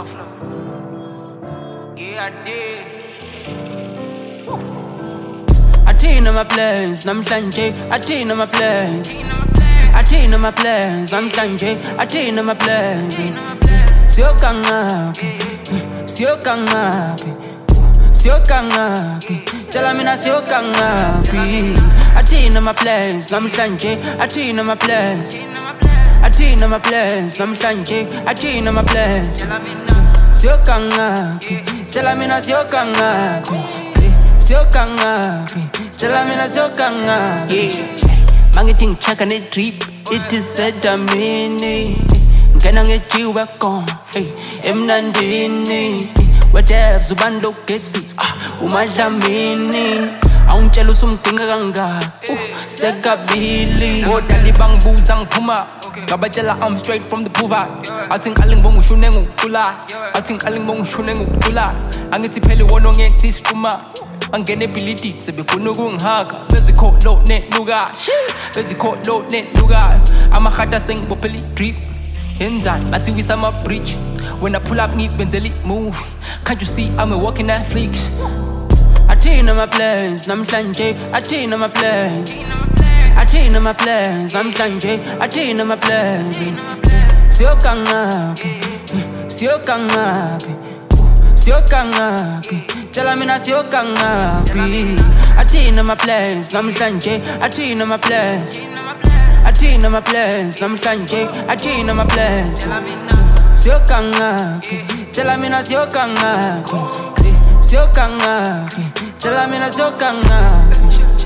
flow. Yeah, I did. Athina my plans, namhlanje. Athina my plans. Athina my plans, namhlanje. Athina my plans. Siyokangaphi, siyokangaphi, siyokangaphi. Tell me na siyokangaphi. Athina my plans, namhlanje. Athina my plans. Athina my plans, namhlanje. Athina my plans. Siyokangaphi, tell me na siyokangaphi. Siyokangaphi, tell me na siyokangaphi. Mangithi chaka ne drip, it is said amini. Ngena ngejiwe kon, emnandini. Whatever zubando gesi, umadlamini. Awungitshela usumdinga kangaka, sekabili. Odali bangibuza ngiphuma, ngabatshela I'm straight from the Puva. Athi ngiqale ngibonga ushune ngokula, athi ngiqale ngibonga ushune ngokula. Angithi phela wona ngethi siqhuma. Angene ability sebefuna ukungihaka bezikholo nenuka bezikholo nenuka amahata sengibophela drip enzani bathi wisa ama bridge when I pull up ngibenzela move can't you see I'm a walking Netflix. Athina my plans namhlanje. Athina my plans. Athina my plans namhlanje. Athina my plans. Siyokangaphi, siyokangaphi, siyokangaphi. Tell me na siyokangaphi. Athina my plans namhlanje. Athina my plans. Athina my plans namhlanje. Athina my plans. Siyokangaphi, tell me na siyokangaphi. Siyokangaphi, tell me na siyokangaphi.